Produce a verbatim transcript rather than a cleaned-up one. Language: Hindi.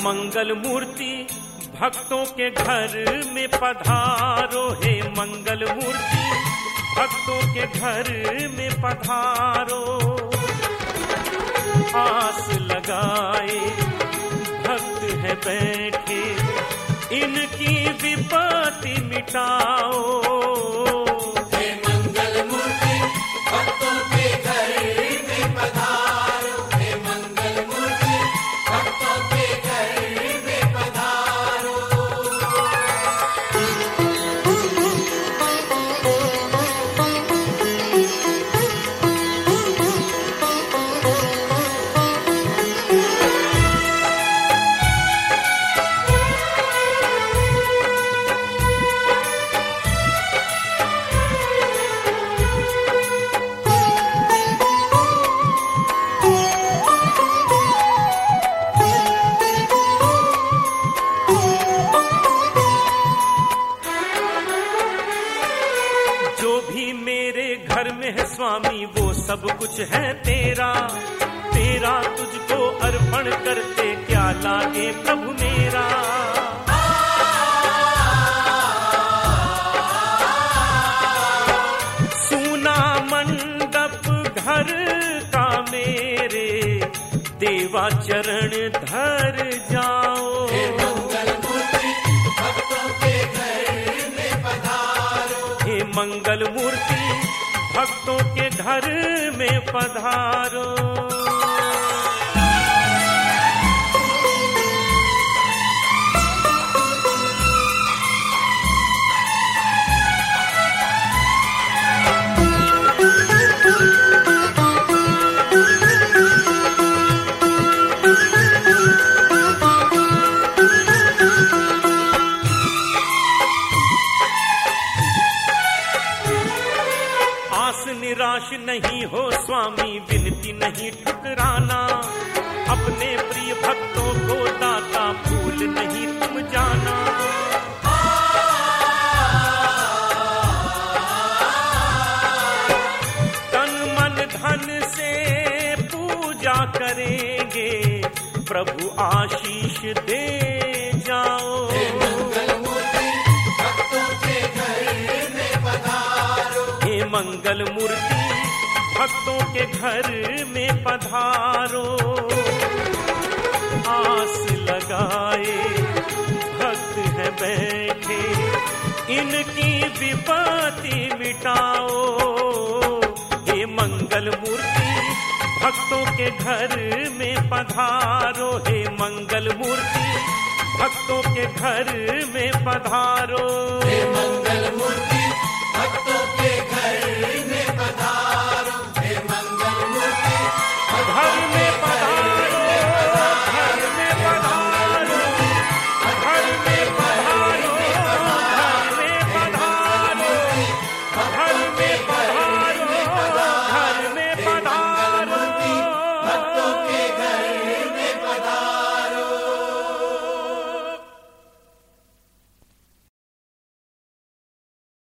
मंगल मूर्ति भक्तों के घर में पधारो, हे मंगल मूर्ति भक्तों के घर में पधारो। आस लगाए भक्त है बैठे, इनकी विपत्ति मिटाओ। हे मंगल मूर्ति भक्तों के घर में पधारो, हे मंगल मूर्ति भक्तों के घर में पधारो। स्वामी वो सब कुछ है तेरा, तेरा तुझको अर्पण करते क्या लागे प्रभु मेरा। सूना मंडप घर का मेरे देवा चरण धर जाओ। हे मंगल मूर्ति भक्तों के घर में पधारो, हे मंगल मूर्ति भक्तों के घर में पधारो। निराश नहीं हो स्वामी, विनती नहीं ठुकराना, अपने प्रिय भक्तों को दाता भूल नहीं तुम जाना। तन मन धन से पूजा करेंगे, प्रभु आशीष दे जाओ। हे मंगल मूर्ति भक्तों के घर में पधारो, हे मंगल मूर्ति भक्तों के घर में पधारो। आस लगाए भक्त है बैठे, इनकी विपत्ति मिटाओ। हे मंगल मूर्ति भक्तों के घर में पधारो, हे मंगल मूर्ति भक्तों के घर में पधारो।